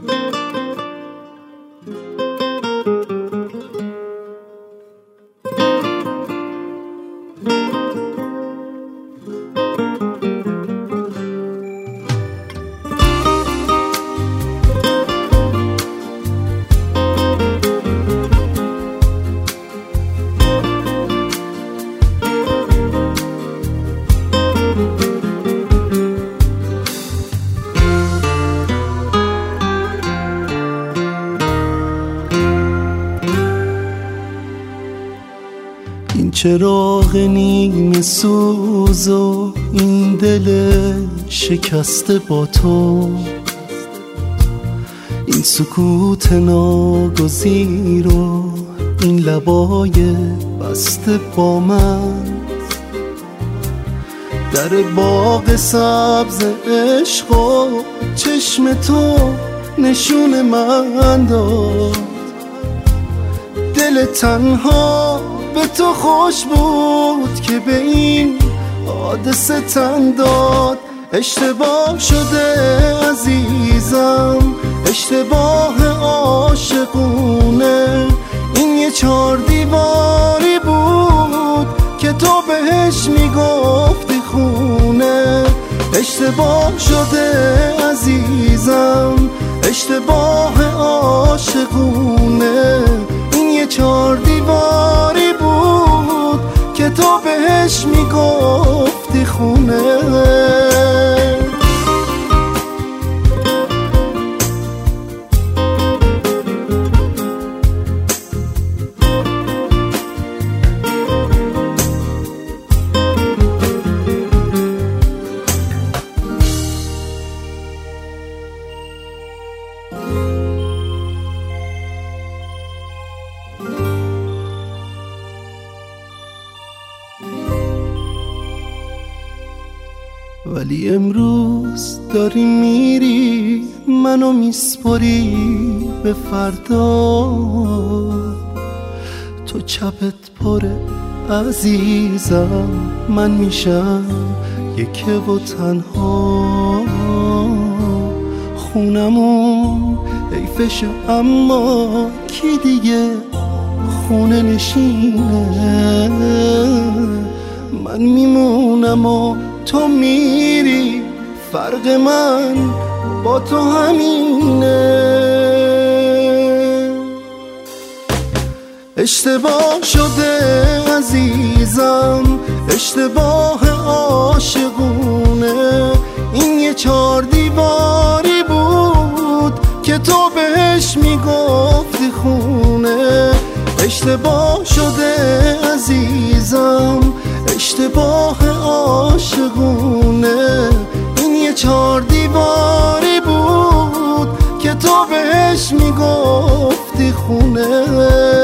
این چراغ نیمه سوز و این دل شکسته با تو، این سکوت ناگزیر و این لبای بسته با من، در باغ سبز عشق و چشم تو نشون من داد. دل تنها به تو خوش بود که به این حادثه تن داد. اشتباه شده عزیزم، اشتباه عاشقونه، این یه 4 دیواری بود که تو بهش میگفتی خونه. اشتباه شده عزیزم، اشتباه عاشقونه، این یه 4 دیواری بود که تو بهش میگفتی خونه. ولی امروز داری میری، منو میسپری به فردا. تو چپت پره عزیزم، من میشم یکه و تنها. خونمون حیفشه اما کی دیگه خونه نشینه. من میمونم و تو میری، فرق من با تو همینه. اشتباه شده عزیزم، اشتباه عاشقونه، این یه 4 دیواری بود که تو بهش میگفتی خونه. اشتباه شده عزیزم، اشتباه عاشقونه، این یه 4 دیواری بود که تو بهش میگفتی خونه.